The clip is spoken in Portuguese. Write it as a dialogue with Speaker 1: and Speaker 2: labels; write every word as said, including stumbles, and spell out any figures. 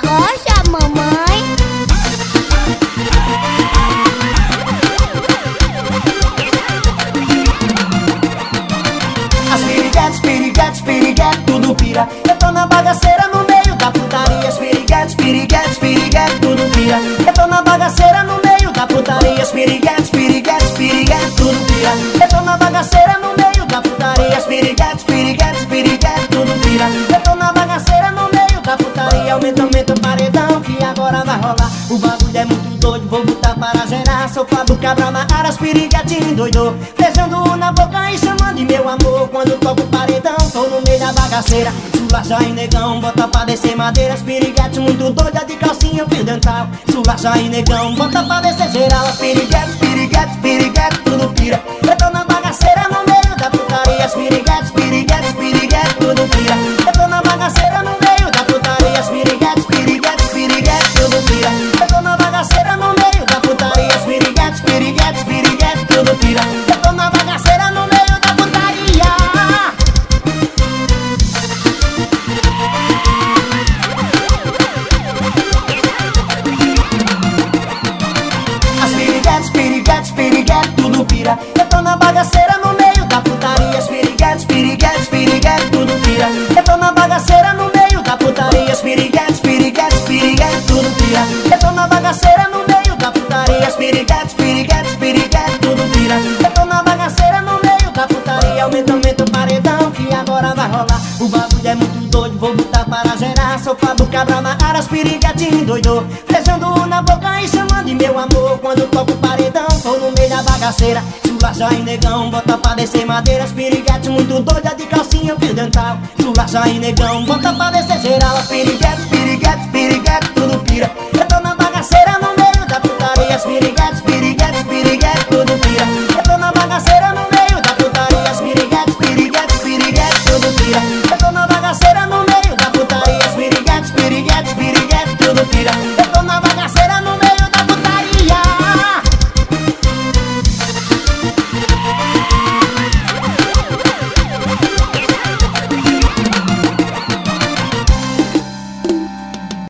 Speaker 1: rocha, mamãe.
Speaker 2: As piriguetes, piriguetes, piriguetes, tudo pira. Eu tô na bagaceira no meio da putaria. As piriguetes, piriguetes, piriguetes, tudo pira. Eu tô na bagaceira no meio da putaria. As piriguetes, piriguetes, piriguetes, tudo pira. Eu tô na bagaceira no meio da putaria. As piriguetes, piriguetes, piriguetes, tudo pira. Eu tô na bagaceira no meio da putaria. Aumenta, aumenta o paredão que agora vai rolar. O bagulho é muito doido, vou botar para gerar. Sofá do cabra na área, as piriguetes endoidou. Beijando na boca e chamando de meu amor. Quando toco o paredão, tô no meio da bagaceira. Sulacha e negão, bota pra descer madeira. As piriguetes muito doida de calcinha, fio dental. Sulacha e negão, bota pra descer geral. As piriguetes, piriguetes, piriguetes, tudo pira. Eu tô na bagaceira no meio da putaria. As piriguetes, piriguetes, piriguetes, tudo pira. Eu tô na bagaceira no meio da putaria. As piriguetes, piriguetes, piriguetes, tudo pira. Eu tô na bagaceira no meio da putaria. As piriguetes, piriguetes, piriguetes, tudo pira. Eu tô na bagaceira no meio da putaria. As piriguetes, piriguetes, piriguetes, tudo pira. Eu tô na bagaceira no meio da putaria. As piriguetes, piriguetes, piriguetes, tudo pira. Eu tô na bagaceira no meio da putaria. As piriguetes, piriguetes, piriguetes, tudo pira. Eu tô na bagaceira no meio da putaria. As piriguetes, piriguetes, piriguetes, tudo pira. Eu tô na bagaceira no meio da putaria. Aumenta, aumenta o paredão que agora vai rolar. O bagulho é muito doido, vou botar para gerar. Sofá do cabra na área, as piriguetes endoidou. Beijando na boca e chamando de meu amor. Quando toco o paredão, tô no meio da bagaceira. Sulacha e negão, bota pra descer madeira. As piriguetes muito doida de calcinha, fio dental. Sulacha e negão, bota pra descer geral. As piriguetes